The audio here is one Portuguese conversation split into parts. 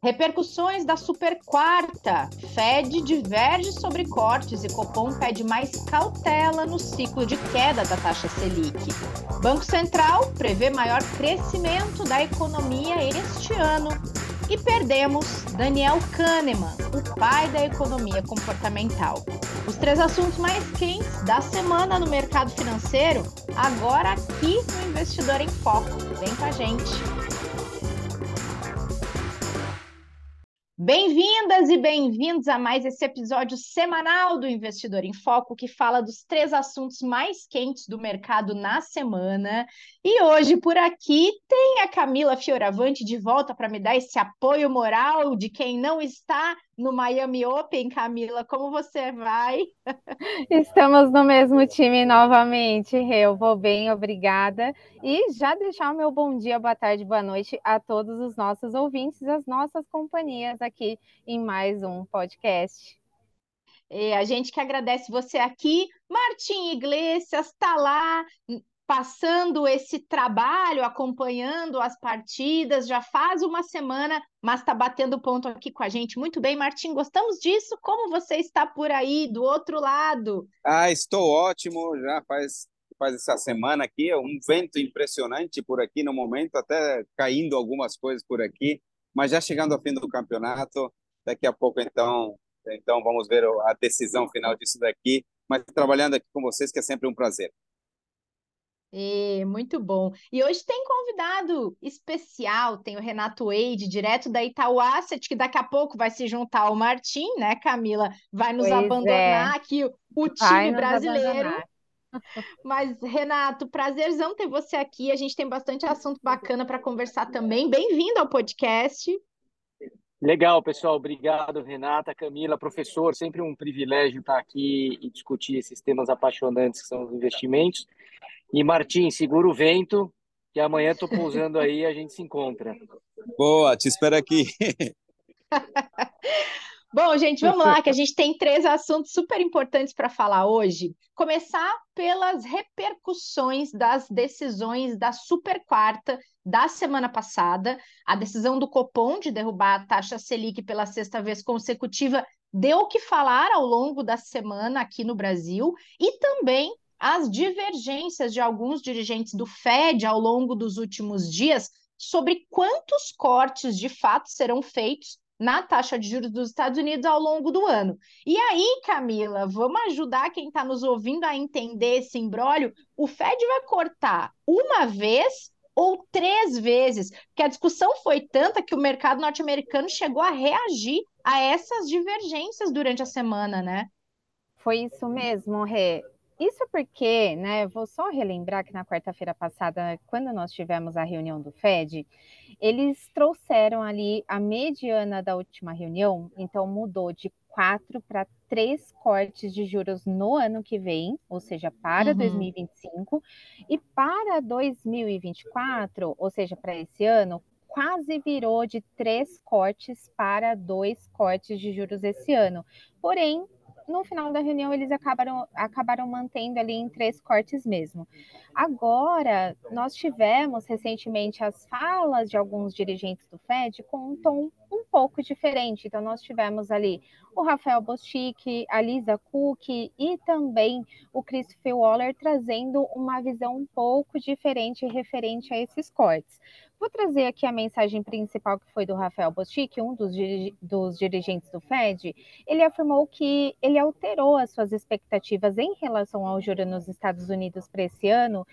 Repercussões da super quarta. Fed diverge sobre cortes e Copom pede mais cautela no ciclo de queda da taxa Selic. Banco Central prevê maior crescimento da economia este ano. E perdemos Daniel Kahneman, o pai da economia comportamental. Os três assuntos mais quentes da semana no mercado financeiro, agora aqui no Investidor em Foco. Vem com a gente! Bem-vindas e bem-vindos a mais esse episódio semanal do Investidor em Foco, que fala dos três assuntos mais quentes do mercado na semana. E hoje, por aqui, tem a Camila Fioravanti de volta para me dar esse apoio moral de quem não está no Miami Open. Camila, como você vai? Estamos no mesmo time novamente, Rê. Eu vou bem, obrigada. E já deixar o meu bom dia, boa tarde, boa noite a todos os nossos ouvintes, as nossas companhias aqui em mais um podcast. A gente que agradece você aqui. Martim Iglesias está lá passando esse trabalho, acompanhando as partidas, já faz uma semana, mas está batendo ponto aqui com a gente. Muito bem, Martim, gostamos disso. Como você está por aí, do outro lado? Estou ótimo, já faz essa semana aqui, um vento impressionante por aqui no momento, até caindo algumas coisas por aqui, mas já chegando ao fim do campeonato, daqui a pouco então vamos ver a decisão final disso daqui, mas trabalhando aqui com vocês que é sempre um prazer. Muito bom. E hoje tem convidado especial, tem o Renato Eide, direto da Itaú Asset, que daqui a pouco vai se juntar ao Martim, né, Camila? Vai nos Pois é, abandonar aqui o vai time nos brasileiro. abandonar. Mas, Renato, prazerzão ter você aqui. A gente tem bastante assunto bacana para conversar também. Bem-vindo ao podcast. Legal, pessoal. Obrigado, Renata, Camila, professor. Sempre um privilégio estar aqui e discutir esses temas apaixonantes que são os investimentos. E, Martim, segura o vento, que amanhã estou pousando aí e a gente se encontra. Boa, te espero aqui. Bom, gente, vamos lá, que a gente tem três assuntos super importantes para falar hoje. Começar pelas repercussões das decisões da super quarta da semana passada. A decisão do Copom de derrubar a taxa Selic pela sexta vez consecutiva deu o que falar ao longo da semana aqui no Brasil e também as divergências de alguns dirigentes do Fed ao longo dos últimos dias sobre quantos cortes de fato serão feitos na taxa de juros dos Estados Unidos ao longo do ano. E aí, Camila, vamos ajudar quem está nos ouvindo a entender esse imbróglio? O Fed vai cortar uma vez ou três vezes? Porque a discussão foi tanta que o mercado norte-americano chegou a reagir a essas divergências durante a semana, né? Foi isso mesmo, Rê. Isso porque, né, vou só relembrar que na quarta-feira passada, quando nós tivemos a reunião do Fed, eles trouxeram ali a mediana da última reunião, então mudou de 4 para 3 cortes de juros no ano que vem, ou seja, para Uhum. 2025, e para 2024, ou seja, para esse ano, quase virou de 3 cortes para 2 cortes de juros esse ano. Porém, no final da reunião, eles acabaram mantendo ali em 3 cortes mesmo. Agora, nós tivemos recentemente as falas de alguns dirigentes do Fed com um tom um pouco diferente. Então, nós tivemos ali o Rafael Bostic, a Lisa Cook e também o Christopher Waller trazendo uma visão um pouco diferente referente a esses cortes. Vou trazer aqui a mensagem principal que foi do Rafael Bostic, um dos dirigentes do Fed. Ele afirmou que ele alterou as suas expectativas em relação ao juro nos Estados Unidos para esse ano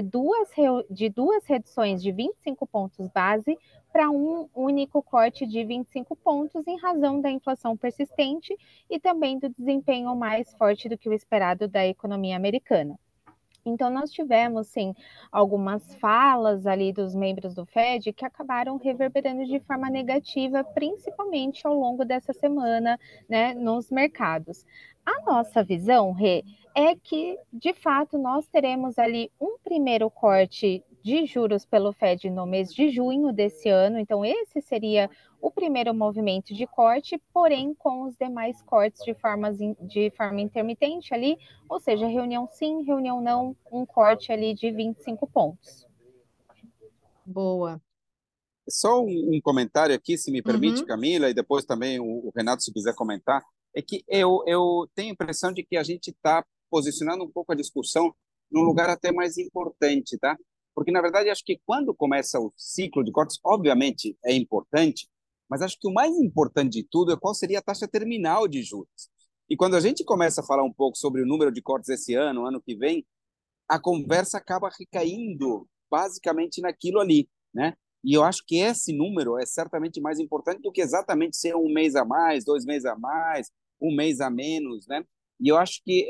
de duas reduções de 25 pontos base para um único corte de 25 pontos em razão da inflação persistente e também do desempenho mais forte do que o esperado da economia americana. Então, nós tivemos, sim, algumas falas ali dos membros do Fed que acabaram reverberando de forma negativa, principalmente ao longo dessa semana, né, nos mercados. A nossa visão, Rê, é que, de fato, nós teremos ali um primeiro corte de juros pelo Fed no mês de junho desse ano. Então, esse seria o primeiro movimento de corte, porém com os demais cortes de forma intermitente ali, ou seja, reunião sim, reunião não, um corte ali de 25 pontos. Boa. Só um comentário aqui, se me permite, Uhum. Camila, e depois também o Renato, se quiser comentar, é que eu tenho a impressão de que a gente está posicionando um pouco a discussão num lugar até mais importante, tá? Porque, na verdade, acho que quando começa o ciclo de cortes, obviamente é importante, mas acho que o mais importante de tudo é qual seria a taxa terminal de juros. E quando a gente começa a falar um pouco sobre o número de cortes esse ano que vem, a conversa acaba recaindo basicamente naquilo ali, né? E eu acho que esse número é certamente mais importante do que exatamente ser um mês a mais, 2 meses a mais, um mês a menos, né? E eu acho que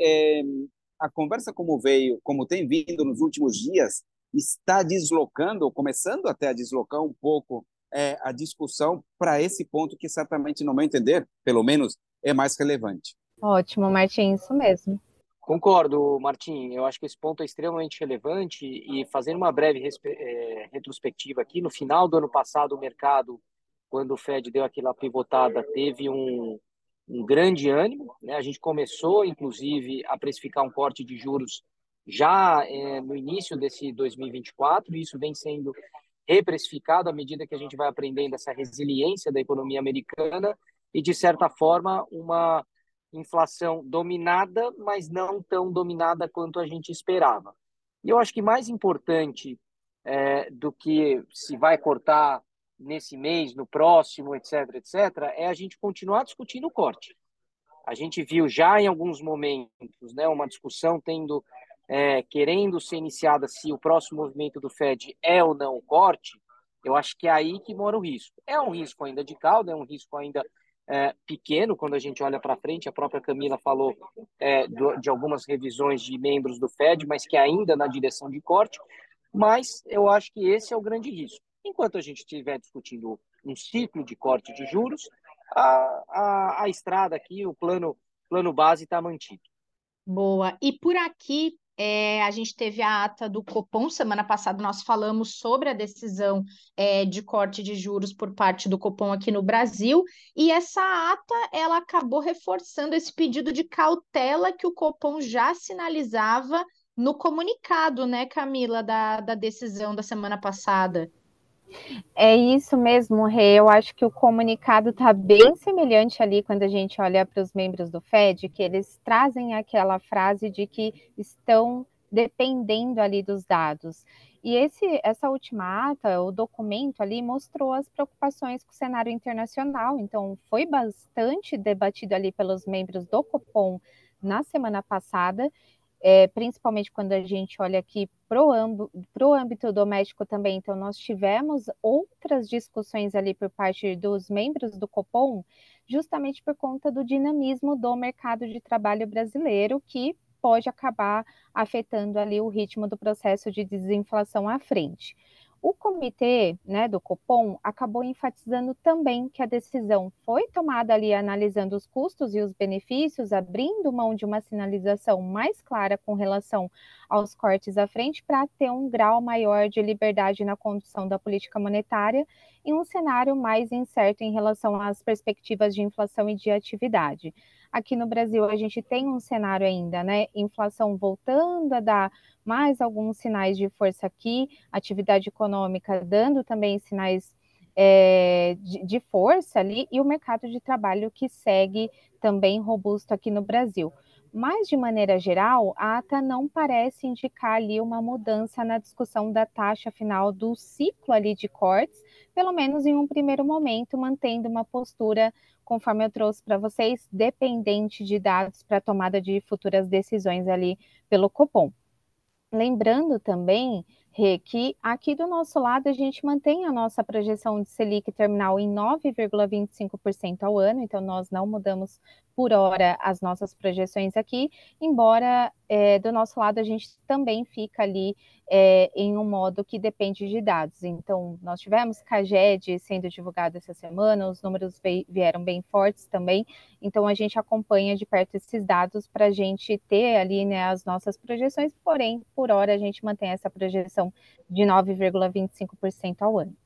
a conversa como veio, como tem vindo nos últimos dias, está deslocando, ou começando até a deslocar um pouco a discussão para esse ponto que certamente, no meu entender, pelo menos, é mais relevante. Ótimo, Martim, isso mesmo. Concordo, Martim. Eu acho que esse ponto é extremamente relevante e fazendo uma breve retrospectiva aqui, no final do ano passado, o mercado, quando o Fed deu aquela pivotada, teve um grande ânimo, né? A gente começou, inclusive, a precificar um corte de juros já no início desse 2024, e isso vem sendo reprecificado à medida que a gente vai aprendendo essa resiliência da economia americana e, de certa forma, uma inflação dominada, mas não tão dominada quanto a gente esperava. E eu acho que mais importante do que se vai cortar nesse mês, no próximo, etc., etc., é a gente continuar discutindo o corte. A gente viu já em alguns momentos, né, uma discussão querendo ser iniciada se o próximo movimento do Fed é ou não o corte. Eu acho que é aí que mora o risco. É um risco ainda de cauda, é um risco ainda pequeno quando a gente olha para frente. A própria Camila falou de algumas revisões de membros do Fed, mas que ainda na direção de corte. Mas eu acho que esse é o grande risco. Enquanto a gente estiver discutindo um ciclo de corte de juros, a estrada aqui, o plano base está mantido. Boa. E por aqui, a gente teve a ata do Copom. Semana passada nós falamos sobre a decisão, de corte de juros por parte do Copom aqui no Brasil, e essa ata ela acabou reforçando esse pedido de cautela que o Copom já sinalizava no comunicado, né, Camila, da decisão da semana passada. É isso mesmo, Rê. Eu acho que o comunicado está bem semelhante ali quando a gente olha para os membros do Fed, que eles trazem aquela frase de que estão dependendo ali dos dados. E essa última ata, o documento ali, mostrou as preocupações com o cenário internacional. Então, foi bastante debatido ali pelos membros do Copom na semana passada, principalmente quando a gente olha aqui para o âmbito doméstico também. Então, nós tivemos outras discussões ali por parte dos membros do Copom, justamente por conta do dinamismo do mercado de trabalho brasileiro, que pode acabar afetando ali o ritmo do processo de desinflação à frente. O comitê, né, do Copom acabou enfatizando também que a decisão foi tomada ali analisando os custos e os benefícios, abrindo mão de uma sinalização mais clara com relação aos cortes à frente para ter um grau maior de liberdade na condução da política monetária em um cenário mais incerto em relação às perspectivas de inflação e de atividade. Aqui no Brasil, a gente tem um cenário ainda, né? Inflação voltando a dar mais alguns sinais de força aqui, atividade econômica dando também sinais de força ali, e o mercado de trabalho que segue também robusto aqui no Brasil. Mas, de maneira geral, a ata não parece indicar ali uma mudança na discussão da taxa final do ciclo ali de cortes, pelo menos em um primeiro momento, mantendo uma postura, conforme eu trouxe para vocês, dependente de dados para tomada de futuras decisões ali pelo Copom. Lembrando também, Rê, que aqui do nosso lado a gente mantém a nossa projeção de Selic terminal em 9,25% ao ano, então nós não mudamos por hora as nossas projeções aqui, embora do nosso lado a gente também fica ali em um modo que depende de dados. Então, nós tivemos CAGED sendo divulgado essa semana, os números vieram bem fortes também, então a gente acompanha de perto esses dados para a gente ter ali, né, as nossas projeções, porém, por hora a gente mantém essa projeção de 9,25% ao ano.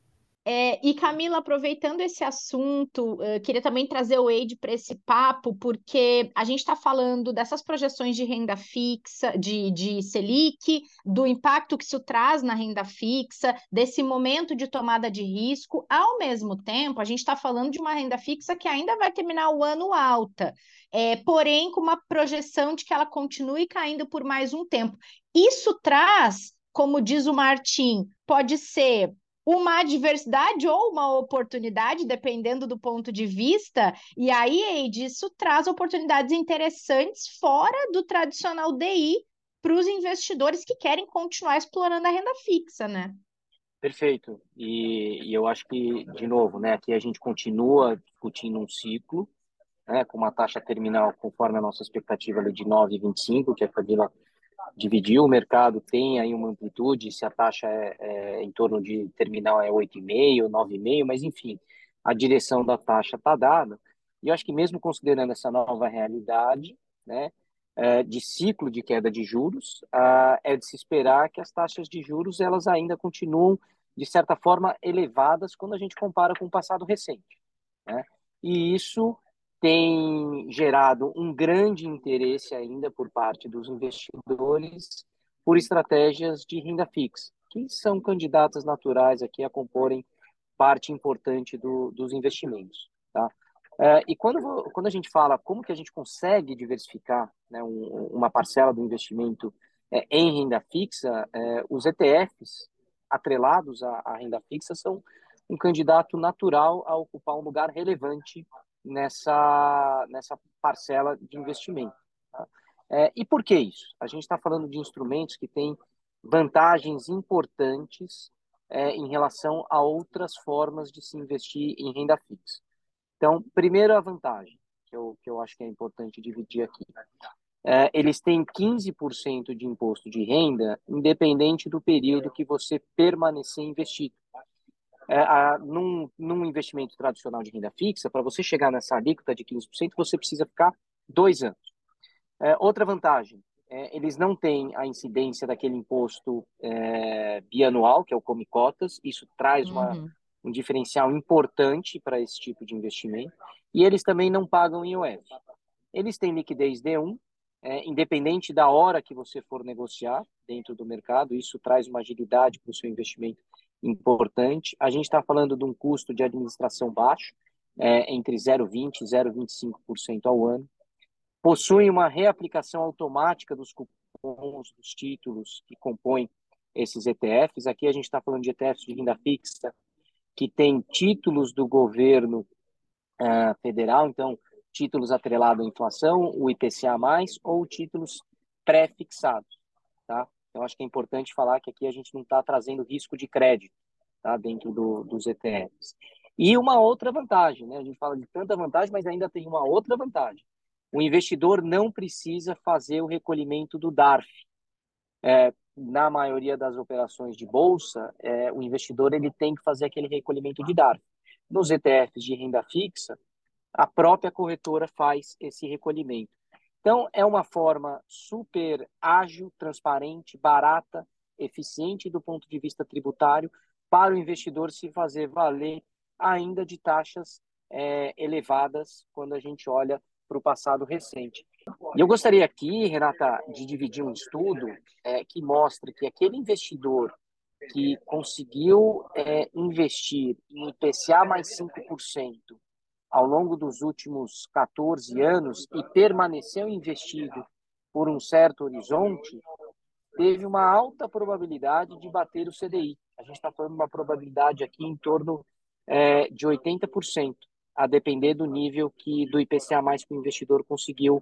E Camila, aproveitando esse assunto, queria também trazer o Eide para esse papo, porque a gente está falando dessas projeções de renda fixa, de Selic, do impacto que isso traz na renda fixa, desse momento de tomada de risco. Ao mesmo tempo, a gente está falando de uma renda fixa que ainda vai terminar o ano alta, porém com uma projeção de que ela continue caindo por mais um tempo. Isso traz, como diz o Martim, pode ser uma adversidade ou uma oportunidade, dependendo do ponto de vista, e aí, Eide, isso traz oportunidades interessantes fora do tradicional DI para os investidores que querem continuar explorando a renda fixa, né? Perfeito. E eu acho que, de novo, né, aqui a gente continua discutindo um ciclo, né, com uma taxa terminal conforme a nossa expectativa ali de 9,25, que a Camila dividiu. O mercado tem aí uma amplitude, se a taxa é em torno de terminal é 8,5, 9,5, mas enfim, a direção da taxa está dada. E eu acho que mesmo considerando essa nova realidade, né, de ciclo de queda de juros, é de se esperar que as taxas de juros elas ainda continuam, de certa forma, elevadas quando a gente compara com o passado recente, né? E isso tem gerado um grande interesse ainda por parte dos investidores por estratégias de renda fixa, que são candidatas naturais aqui a comporem parte importante dos investimentos, tá? E quando a gente fala como que a gente consegue diversificar, né, uma parcela do investimento em renda fixa, os ETFs atrelados à renda fixa são um candidato natural a ocupar um lugar relevante nessa parcela de investimento. Tá? E por que isso? A gente está falando de instrumentos que têm vantagens importantes em relação a outras formas de se investir em renda fixa. Então, primeira vantagem, que eu acho que é importante dividir aqui. Eles têm 15% de imposto de renda, independente do período que você permanecer investido. Num investimento tradicional de renda fixa, para você chegar nessa alíquota de 15%, você precisa ficar 2 anos. Outra vantagem, eles não têm a incidência daquele imposto bianual, que é o Come Cotas. Isso traz um diferencial importante para esse tipo de investimento. E eles também não pagam IOF. Eles têm liquidez D1, independente da hora que você for negociar dentro do mercado. Isso traz uma agilidade para o seu investimento importante. A gente está falando de um custo de administração baixo, entre 0,20% e 0,25% ao ano. Possui uma reaplicação automática dos cupons dos títulos que compõem esses ETFs. Aqui a gente está falando de ETFs de renda fixa que tem títulos do governo federal, então títulos atrelados à inflação, o IPCA+, ou títulos pré-fixados, tá? Então acho que é importante falar que aqui a gente não está trazendo risco de crédito, tá, dentro dos ETFs. E uma outra vantagem, né? A gente fala de tanta vantagem, mas ainda tem uma outra vantagem. O investidor não precisa fazer o recolhimento do DARF. Na maioria das operações de bolsa, o investidor ele tem que fazer aquele recolhimento de DARF. Nos ETFs de renda fixa, a própria corretora faz esse recolhimento. Então, é uma forma super ágil, transparente, barata, eficiente do ponto de vista tributário para o investidor se fazer valer ainda de taxas elevadas quando a gente olha para o passado recente. E eu gostaria aqui, Renata, de dividir um estudo que mostra que aquele investidor que conseguiu investir em IPCA mais 5% ao longo dos últimos 14 anos e permaneceu investido por um certo horizonte, teve uma alta probabilidade de bater o CDI. A gente está falando de uma probabilidade aqui em torno de 80%, a depender do nível do IPCA+, que o investidor conseguiu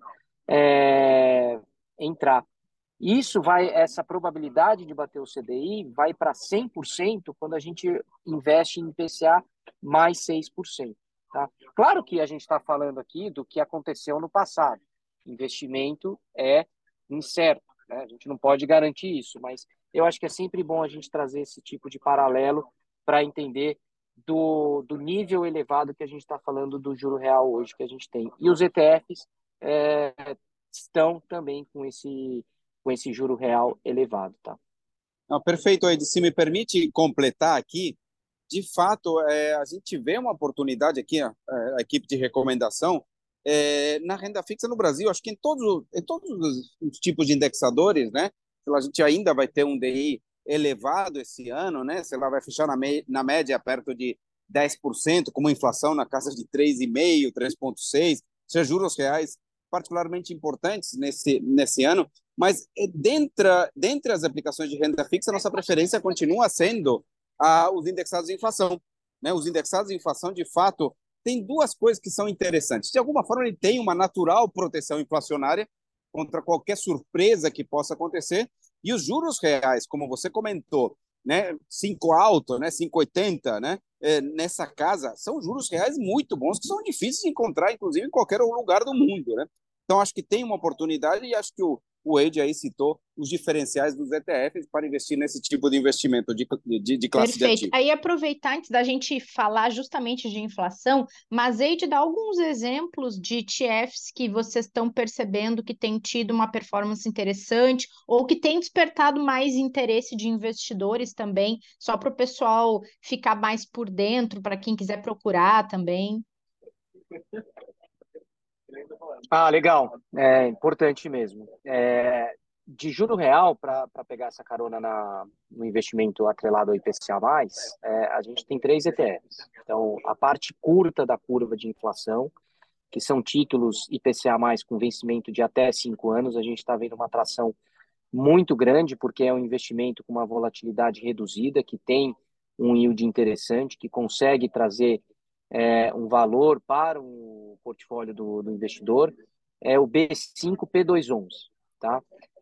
entrar. Essa probabilidade de bater o CDI vai para 100% quando a gente investe em IPCA mais 6%. Tá? Claro que a gente está falando aqui do que aconteceu no passado. Investimento é incerto, né? A gente não pode garantir isso, mas eu acho que é sempre bom a gente trazer esse tipo de paralelo para entender do nível elevado que a gente está falando do juro real hoje que a gente tem. E os ETFs estão também com esse juro real elevado. Tá? Não, perfeito, Ed. Se me permite completar aqui, de fato, a gente vê uma oportunidade aqui, a equipe de recomendação, na renda fixa no Brasil, acho que em todos os tipos de indexadores, né? A gente ainda vai ter um DI elevado esse ano, né? Sei lá, vai fechar na média perto de 10%, com uma inflação na casa de 3,5%, 3,6%, seja, juros reais particularmente importantes nesse ano, mas dentre as aplicações de renda fixa, nossa preferência continua sendo os indexados de inflação. Né? Os indexados de inflação, de fato, tem duas coisas que são interessantes. De alguma forma, ele tem uma natural proteção inflacionária contra qualquer surpresa que possa acontecer, e os juros reais, como você comentou, né, 5 alto, né, 5,80, né, nessa casa, são juros reais muito bons, que são difíceis de encontrar, inclusive, em qualquer lugar do mundo. Né? Então, acho que tem uma oportunidade, e acho que o Ed aí citou os diferenciais dos ETFs para investir nesse tipo de investimento de classe de Perfeito. ativo. Aí aproveitar antes da gente falar justamente de inflação, mas aí de dar alguns exemplos de ETFs que vocês estão percebendo que tem tido uma performance interessante ou que tem despertado mais interesse de investidores também, só para o pessoal ficar mais por dentro, para quem quiser procurar também. Legal. É importante mesmo. De juro real, para pegar essa carona no investimento atrelado ao IPCA+, a gente tem 3 ETFs. Então, a parte curta da curva de inflação, que são títulos IPCA+, com vencimento de até 5 anos, a gente está vendo uma atração muito grande, porque é um investimento com uma volatilidade reduzida, que tem um yield interessante, que consegue trazer um valor para o portfólio do investidor, é o B5P211, tá?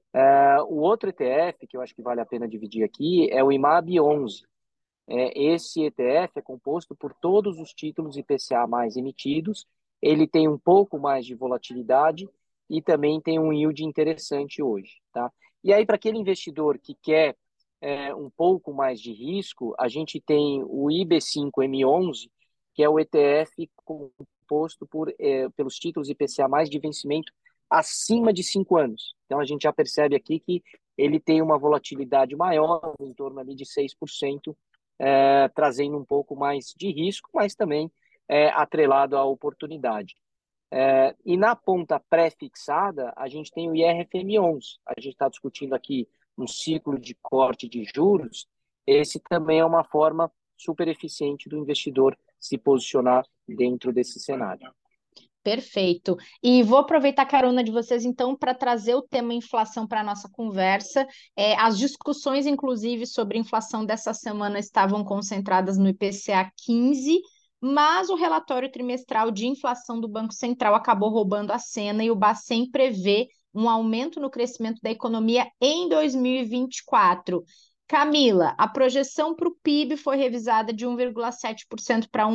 O outro ETF, que eu acho que vale a pena dividir aqui, é o IMAB 11. Esse ETF é composto por todos os títulos IPCA mais emitidos, ele tem um pouco mais de volatilidade e também tem um yield interessante hoje, tá? E aí, para aquele investidor que quer um pouco mais de risco, a gente tem o IB5M11, que é o ETF composto pelos títulos IPCA mais de vencimento acima de 5 anos. Então, a gente já percebe aqui que ele tem uma volatilidade maior, em torno ali de 6%, trazendo um pouco mais de risco, mas também atrelado à oportunidade. E na ponta pré-fixada, a gente tem o IRFM11. A gente está discutindo aqui um ciclo de corte de juros. Esse também é uma forma super eficiente do investidor se posicionar dentro desse cenário. Perfeito. E vou aproveitar a carona de vocês, então, para trazer o tema inflação para a nossa conversa. As discussões, inclusive, sobre inflação dessa semana estavam concentradas no IPCA 15, mas o relatório trimestral de inflação do Banco Central acabou roubando a cena e o Bacen prevê um aumento no crescimento da economia em 2024. Camila, a projeção para o PIB foi revisada de 1,7% para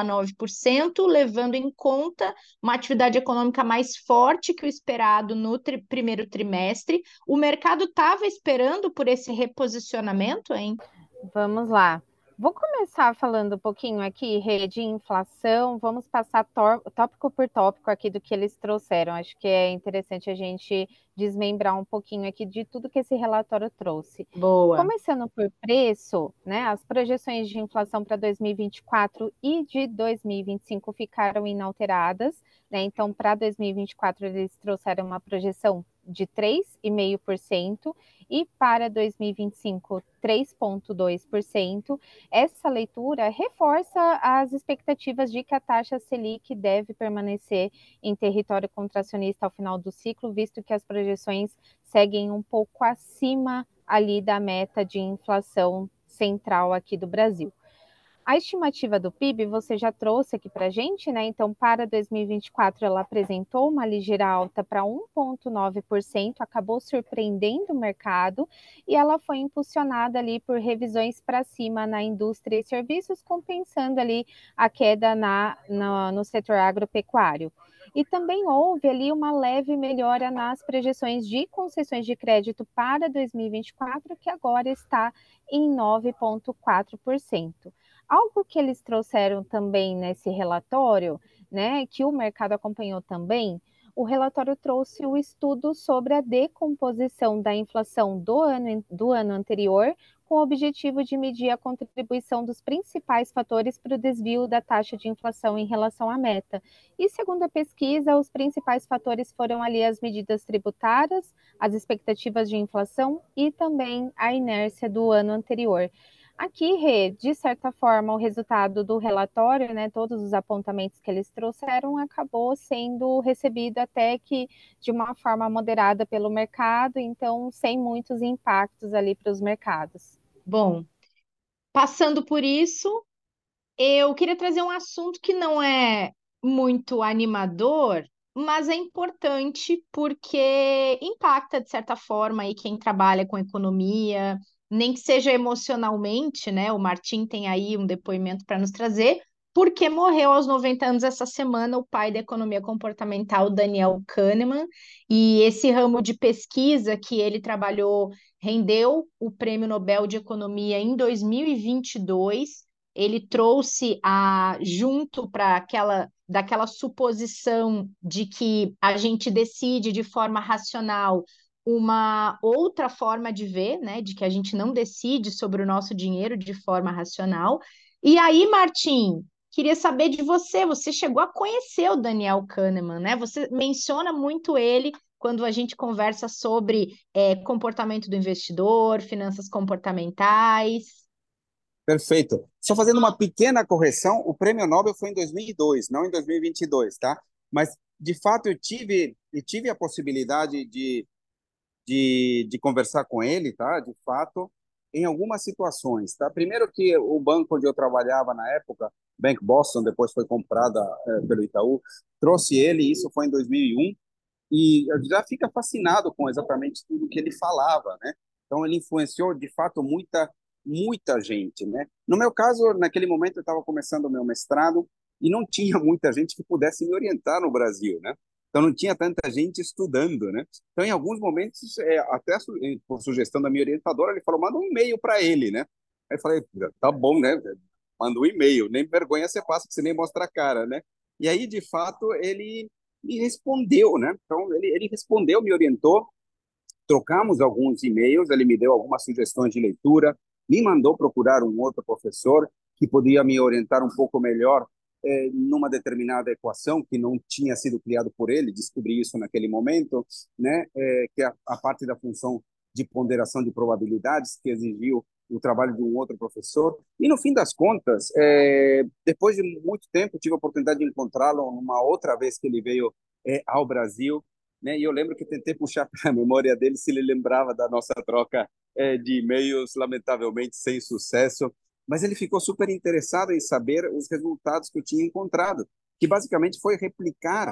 1,9%, levando em conta uma atividade econômica mais forte que o esperado no primeiro trimestre. O mercado estava esperando por esse reposicionamento, hein? Vamos lá. Vou começar falando um pouquinho aqui, Rê, de inflação. Vamos passar tópico por tópico aqui do que eles trouxeram. Acho que é interessante a gente desmembrar um pouquinho aqui de tudo que esse relatório trouxe. Boa. Começando por preço, né? As projeções de inflação para 2024 e de 2025 ficaram inalteradas, né? Então, para 2024, eles trouxeram uma projeção de 3,5% e para 2025, 3,2%. Essa leitura reforça as expectativas de que a taxa Selic deve permanecer em território contracionista ao final do ciclo, visto que as projeções seguem um pouco acima ali da meta de inflação central aqui do Brasil. A estimativa do PIB você já trouxe aqui para a gente, né? Então, para 2024, ela apresentou uma ligeira alta para 1,9%, acabou surpreendendo o mercado e ela foi impulsionada ali por revisões para cima na indústria e serviços, compensando ali a queda no setor agropecuário. E também houve ali uma leve melhora nas projeções de concessões de crédito para 2024, que agora está em 9,4%. Algo que eles trouxeram também nesse relatório, né, que o mercado acompanhou também, o relatório trouxe o estudo sobre a decomposição da inflação do ano anterior, com o objetivo de medir a contribuição dos principais fatores para o desvio da taxa de inflação em relação à meta. E segundo a pesquisa, os principais fatores foram ali as medidas tributárias, as expectativas de inflação e também a inércia do ano anterior. Aqui, Rê, de certa forma, o resultado do relatório, né, todos os apontamentos que eles trouxeram, acabou sendo recebido até que de uma forma moderada pelo mercado, então sem muitos impactos ali para os mercados. Bom, passando por isso, eu queria trazer um assunto que não é muito animador, mas é importante porque impacta, de certa forma, aí quem trabalha com economia, nem que seja emocionalmente, né? O Martim tem aí um depoimento para nos trazer, porque morreu aos 90 anos essa semana o pai da economia comportamental, Daniel Kahneman, e esse ramo de pesquisa que ele trabalhou rendeu o Prêmio Nobel de Economia em 2022. Ele trouxe junto para daquela suposição de que a gente decide de forma racional uma outra forma de ver, né? De que a gente não decide sobre o nosso dinheiro de forma racional. E aí, Martim, queria saber de você. Você chegou a conhecer o Daniel Kahneman, né? Você menciona muito ele quando a gente conversa sobre comportamento do investidor, finanças comportamentais. Perfeito. Só fazendo uma pequena correção, o Prêmio Nobel foi em 2002, não em 2022, tá? Mas, de fato, eu tive a possibilidade de conversar com ele, tá? De fato, em algumas situações, tá? Primeiro que o banco onde eu trabalhava na época, Bank Boston, depois foi comprada pelo Itaú, trouxe ele, isso foi em 2001, e eu já fica fascinado com exatamente tudo que ele falava, né? Então ele influenciou de fato muita gente, né? No meu caso, naquele momento eu estava começando o meu mestrado e não tinha muita gente que pudesse me orientar no Brasil, né? Então não tinha tanta gente estudando, né? Então em alguns momentos, até por sugestão da minha orientadora, ele falou: manda um e-mail para ele, né? Aí eu falei: tá bom, né? Manda um e-mail, nem vergonha você passa que você nem mostra a cara, né? E aí de fato ele me respondeu, né? Então ele respondeu, me orientou, trocamos alguns e-mails, ele me deu algumas sugestões de leitura, me mandou procurar um outro professor que podia me orientar um pouco melhor numa determinada equação que não tinha sido criado por ele, descobri isso naquele momento, né? Que é a parte da função de ponderação de probabilidades que exigiu o trabalho de um outro professor. E no fim das contas, depois de muito tempo, tive a oportunidade de encontrá-lo uma outra vez que ele veio ao Brasil, né? E eu lembro que tentei puxar para a memória dele se ele lembrava da nossa troca de e-mails, lamentavelmente sem sucesso, mas ele ficou super interessado em saber os resultados que eu tinha encontrado, que basicamente foi replicar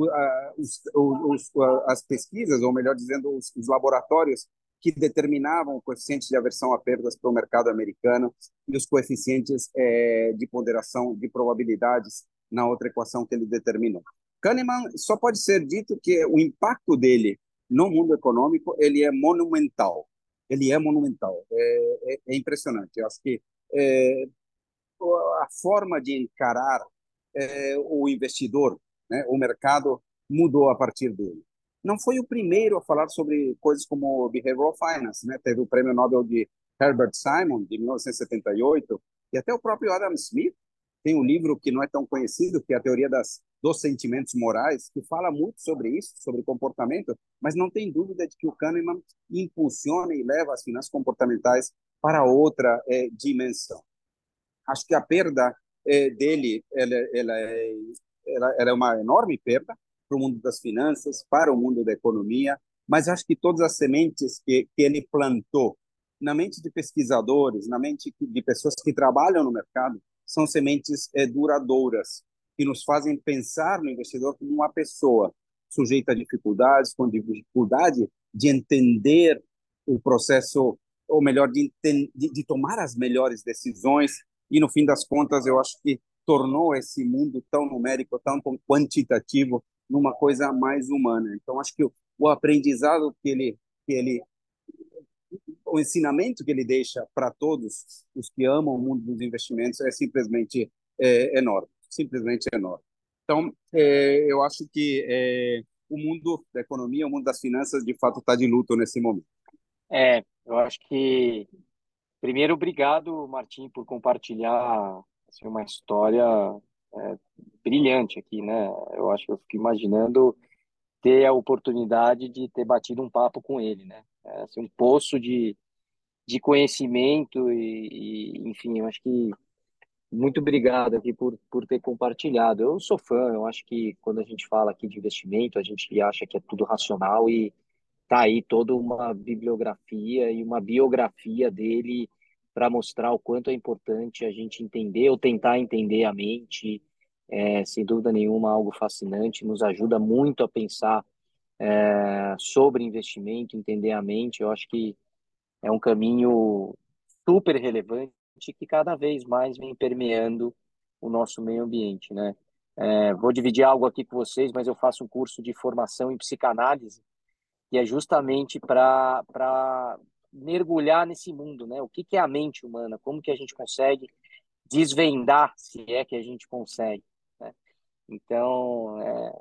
as pesquisas, ou melhor dizendo, os laboratórios que determinavam o coeficiente de aversão a perdas para o mercado americano e os coeficientes de ponderação de probabilidades na outra equação que ele determinou. Kahneman só pode ser dito que o impacto dele no mundo econômico ele é monumental. Ele é monumental. É impressionante. Eu acho que é, a forma de encarar o investidor, né, o mercado, mudou a partir dele. Não foi o primeiro a falar sobre coisas como behavioral finance, né? Teve o prêmio Nobel de Herbert Simon, de 1978, e até o próprio Adam Smith tem um livro que não é tão conhecido, que é a teoria dos sentimentos morais, que fala muito sobre isso, sobre comportamento, mas não tem dúvida de que o Kahneman impulsiona e leva as finanças comportamentais para outra dimensão. Acho que a perda dele ela é uma enorme perda para o mundo das finanças, para o mundo da economia, mas acho que todas as sementes que ele plantou na mente de pesquisadores, na mente de pessoas que trabalham no mercado, são sementes duradouras, que nos fazem pensar no investidor como uma pessoa sujeita a dificuldades, com dificuldade de entender o processo, ou melhor, de tomar as melhores decisões, e no fim das contas eu acho que tornou esse mundo tão numérico, tão quantitativo, numa coisa mais humana. Então acho que o aprendizado o ensinamento que ele deixa para todos os que amam o mundo dos investimentos é simplesmente enorme, simplesmente enorme. Então eu acho que o mundo da economia, o mundo das finanças, de fato, está de luto nesse momento. Eu acho que, primeiro, obrigado, Martim, por compartilhar assim, uma história brilhante aqui, né? Eu acho que eu fico imaginando ter a oportunidade de ter batido um papo com ele, né? Assim, um poço de conhecimento enfim, eu acho que muito obrigado aqui por ter compartilhado. Eu sou fã, eu acho que quando a gente fala aqui de investimento, a gente acha que é tudo racional e tá aí toda uma bibliografia e uma biografia dele para mostrar o quanto é importante a gente entender ou tentar entender a mente. Sem dúvida nenhuma, algo fascinante, nos ajuda muito a pensar sobre investimento, entender a mente. Eu acho que é um caminho super relevante que cada vez mais vem permeando o nosso meio ambiente, né? Vou dividir algo aqui com vocês, mas eu faço um curso de formação em psicanálise e é justamente para mergulhar nesse mundo, né? O que que é a mente humana? Como que a gente consegue desvendar, se é que a gente consegue, né? Então,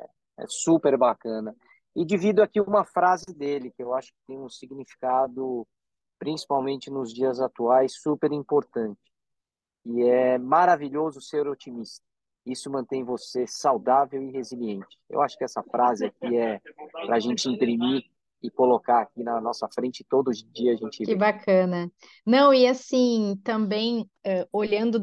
é super bacana. E divido aqui uma frase dele, que eu acho que tem um significado, principalmente nos dias atuais, super importante. E é maravilhoso ser otimista. Isso mantém você saudável e resiliente. Eu acho que essa frase aqui é para a gente imprimir e colocar aqui na nossa frente todo dia a gente Que vê. bacana. Não, e assim, também olhando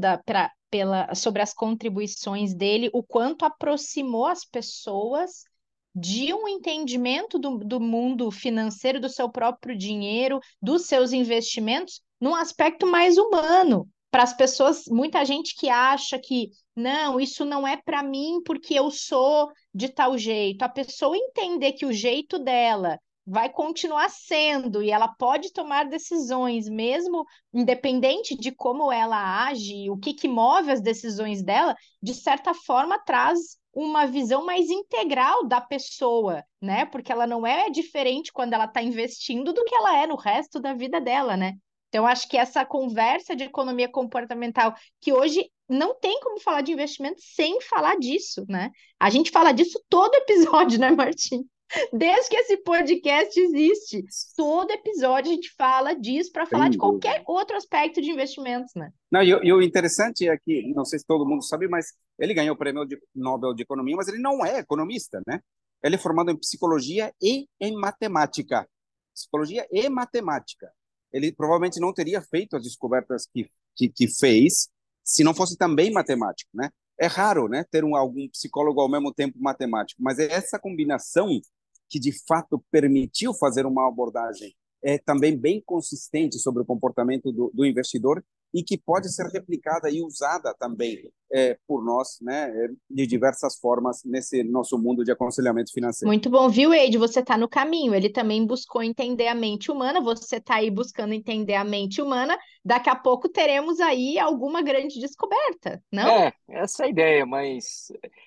sobre as contribuições dele, o quanto aproximou as pessoas de um entendimento do mundo financeiro, do seu próprio dinheiro, dos seus investimentos, num aspecto mais humano. Para as pessoas, muita gente que acha que não, isso não é para mim porque eu sou de tal jeito. A pessoa entender que o jeito dela vai continuar sendo e ela pode tomar decisões, mesmo independente de como ela age, o que move as decisões dela, de certa forma traz uma visão mais integral da pessoa, né? Porque ela não é diferente quando ela está investindo do que ela é no resto da vida dela, né? Então, acho que essa conversa de economia comportamental, que hoje não tem como falar de investimento sem falar disso, né? A gente fala disso todo episódio, né, Martim? Desde que esse podcast existe, todo episódio a gente fala disso para falar de Sem dúvida. qualquer outro aspecto de investimentos, né? Não, e o interessante é que, não sei se todo mundo sabe, mas ele ganhou o prêmio Nobel de Economia, mas ele não é economista, né? Ele é formado em psicologia e em matemática. Psicologia e matemática. Ele provavelmente não teria feito as descobertas que fez se não fosse também matemático, né? É raro, né, ter algum psicólogo ao mesmo tempo matemático, mas é essa combinação que de fato permitiu fazer uma abordagem também bem consistente sobre o comportamento do investidor e que pode ser replicada e usada também por nós, né, de diversas formas nesse nosso mundo de aconselhamento financeiro. Muito bom, viu, Eide? Você está no caminho. Ele também buscou entender a mente humana, você está aí buscando entender a mente humana. Daqui a pouco teremos aí alguma grande descoberta, não? Essa é a ideia, mas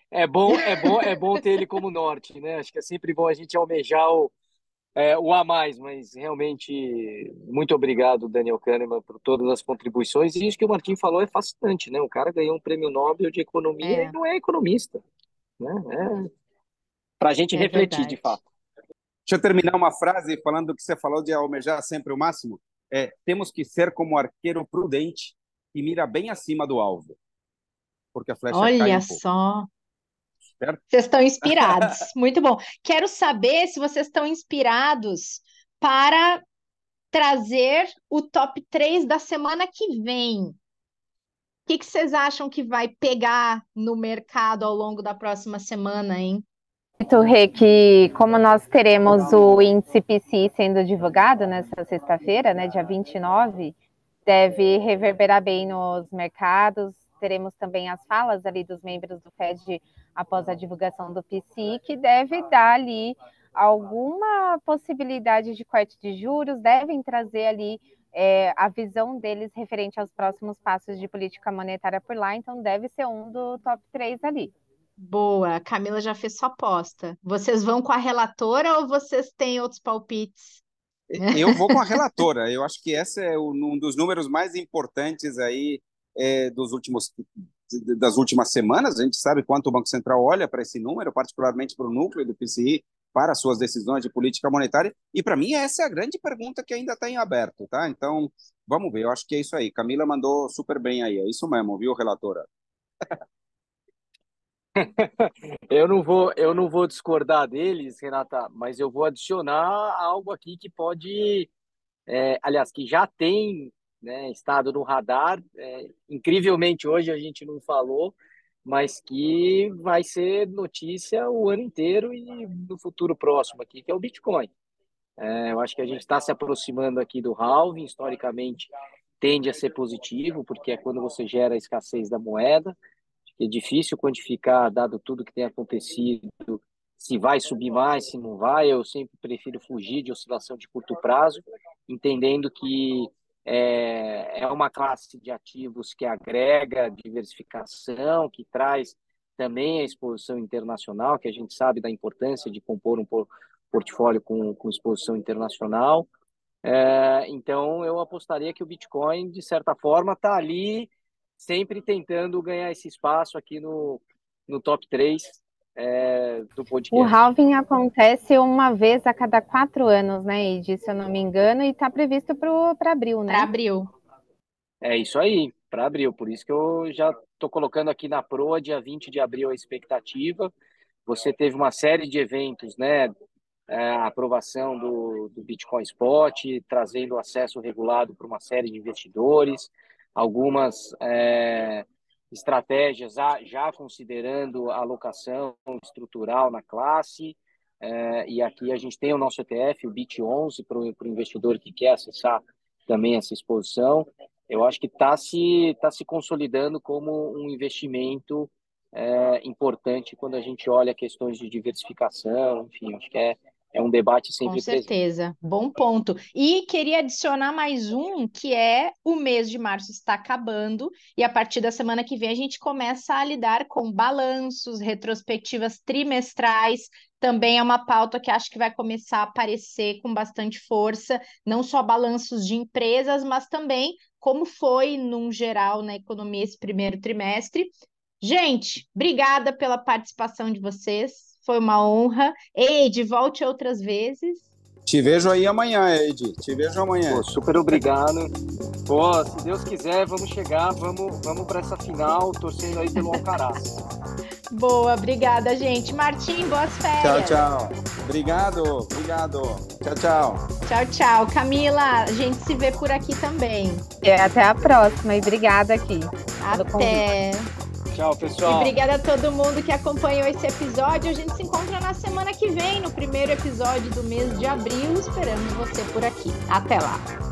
é bom ter ele como norte, né? Acho que é sempre bom a gente almejar o a mais, mas realmente muito obrigado, Daniel Kahneman, por todas as contribuições. E isso que o Martim falou é fascinante, né? O cara ganhou um prêmio Nobel de Economia e É, não é economista, né? Para a gente é refletir, de verdade. fato. Deixa eu terminar uma frase falando do que você falou de almejar sempre o máximo. Temos que ser como arqueiro prudente e mira bem acima do alvo, porque a flecha cai Olha um pouco, só, certo? vocês estão inspirados. Muito bom. Quero saber se vocês estão inspirados para trazer o top 3 da semana que vem. O que vocês acham que vai pegar no mercado ao longo da próxima semana, hein? Acredito, Rê, que como nós teremos o índice PCI sendo divulgado nessa sexta-feira, né, dia 29, deve reverberar bem nos mercados. Teremos também as falas ali dos membros do Fed após a divulgação do PCI, que deve dar ali alguma possibilidade de corte de juros, devem trazer ali a visão deles referente aos próximos passos de política monetária por lá, então deve ser um do top 3 ali. Boa, a Camila já fez sua aposta. Vocês vão com a relatora ou vocês têm outros palpites? Eu vou com a relatora. Eu acho que esse é um dos números mais importantes aí das últimas semanas. A gente sabe quanto o Banco Central olha para esse número, particularmente para o núcleo do PCI, para suas decisões de política monetária. E para mim essa é a grande pergunta que ainda está em aberto, tá? Então, vamos ver, eu acho que é isso aí. Camila mandou super bem aí, é isso mesmo, viu, relatora? Eu não vou discordar deles, Renata, mas eu vou adicionar algo aqui que pode, aliás, que já tem, né, estado no radar. Incrivelmente hoje a gente não falou, mas que vai ser notícia o ano inteiro e no futuro próximo aqui, que é o Bitcoin. Eu acho que a gente está se aproximando aqui do halving, historicamente tende a ser positivo, porque é quando você gera a escassez da moeda. É difícil quantificar, dado tudo que tem acontecido, se vai subir mais, se não vai. Eu sempre prefiro fugir de oscilação de curto prazo, entendendo que é uma classe de ativos que agrega diversificação, que traz também a exposição internacional, que a gente sabe da importância de compor um portfólio com exposição internacional. Então, eu apostaria que o Bitcoin, de certa forma, está ali sempre tentando ganhar esse espaço aqui no top 3 do podcast. O halving acontece uma vez a cada 4 anos, né, Edi, se eu não me engano, e está previsto para abril, né? Para abril. É isso aí, para abril. Por isso que eu já estou colocando aqui na proa, dia 20 de abril, a expectativa. Você teve uma série de eventos, né? A aprovação do Bitcoin Spot, trazendo acesso regulado para uma série de investidores, algumas estratégias já considerando a alocação estrutural na classe, e aqui a gente tem o nosso ETF, o BIT11, para o investidor que quer acessar também essa exposição. Eu acho que está se consolidando como um investimento importante quando a gente olha questões de diversificação, enfim, acho que é um debate sempre presente. Com certeza, bom ponto. E queria adicionar mais um, que é o mês de março está acabando, e a partir da semana que vem a gente começa a lidar com balanços, retrospectivas trimestrais. Também é uma pauta que acho que vai começar a aparecer com bastante força, não só balanços de empresas, mas também como foi, num geral, na economia esse primeiro trimestre. Gente, obrigada pela participação de vocês. Foi uma honra. Eide, volte outras vezes. Te vejo aí amanhã, Edi. Te vejo amanhã. Pô, super obrigado. Pô, se Deus quiser, vamos chegar, vamos para essa final, torcendo aí pelo Alcaraz. Boa, obrigada, gente. Martim, boas férias. Tchau. Obrigado. Tchau. Tchau, tchau. Camila, a gente se vê por aqui também. Até a próxima e obrigada aqui. Até. Tchau, pessoal. E obrigada a todo mundo que acompanhou esse episódio. A gente se encontra na semana que vem, no primeiro episódio do mês de abril. Esperamos você por aqui. Até lá.